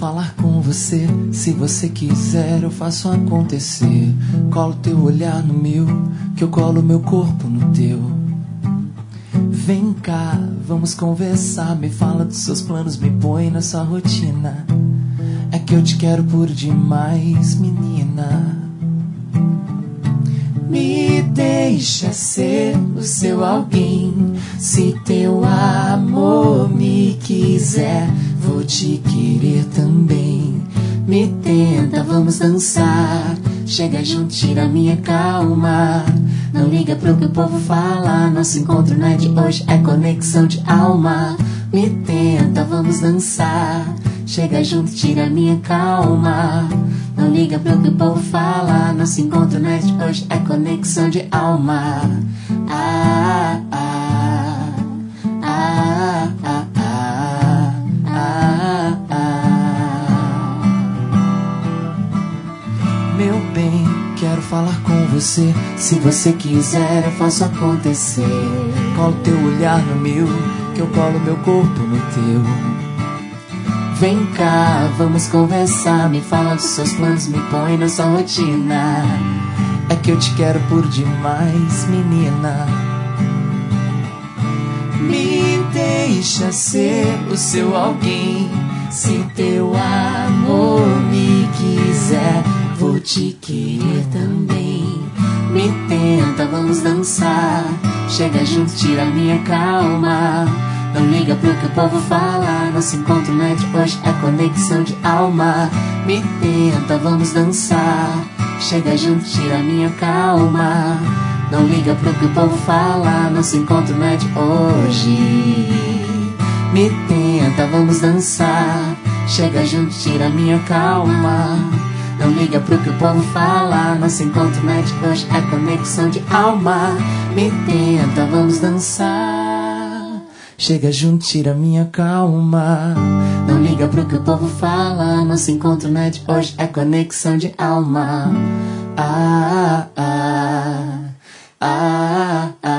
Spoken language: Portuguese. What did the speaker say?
falar com você. Se você quiser eu faço acontecer. Colo teu olhar no meu, que eu colo meu corpo no teu. Vem cá, vamos conversar. Me fala dos seus planos, me põe na sua rotina. É que eu te quero por demais, menina. Me deixa ser o seu alguém. Se teu amor me quiser, vou te querer também. Me tenta, vamos dançar. Chega junto, tira minha calma. Não liga pro que o povo fala. Nosso encontro não é de hoje, é conexão de alma. Me tenta, vamos dançar. Chega junto, tira minha calma. Não liga pro que o povo fala. Nosso encontro não é de hoje, é conexão de alma. Ah, ah, ah, ah, ah, ah, ah. Meu bem, quero falar com você. Se você quiser eu faço acontecer. Colo teu olhar no meu, que eu colo meu corpo no teu. Vem cá, vamos conversar. Me fala dos seus planos, me põe na sua rotina. É que eu te quero por demais, menina. Me deixa ser o seu alguém. Se teu amor me quiser, vou te querer também. Me tenta, vamos dançar. Chega junto, tira minha calma. Não liga pro que o povo fala. Nosso encontro não é de hoje, é conexão de alma. Me tenta, vamos dançar. Chega junto, tira minha calma. Não liga pro que o povo fala. Nosso encontro não é de hoje. Me tenta, vamos dançar. Chega junto, tira minha calma. Não liga pro que o povo fala. Nosso encontro não é de hoje, é conexão de alma. Me tenta, vamos dançar. Chega junto, tira minha calma. Não liga pro que o povo fala. Nosso encontro não é de hoje, é conexão de alma. Ah, ah, ah, ah.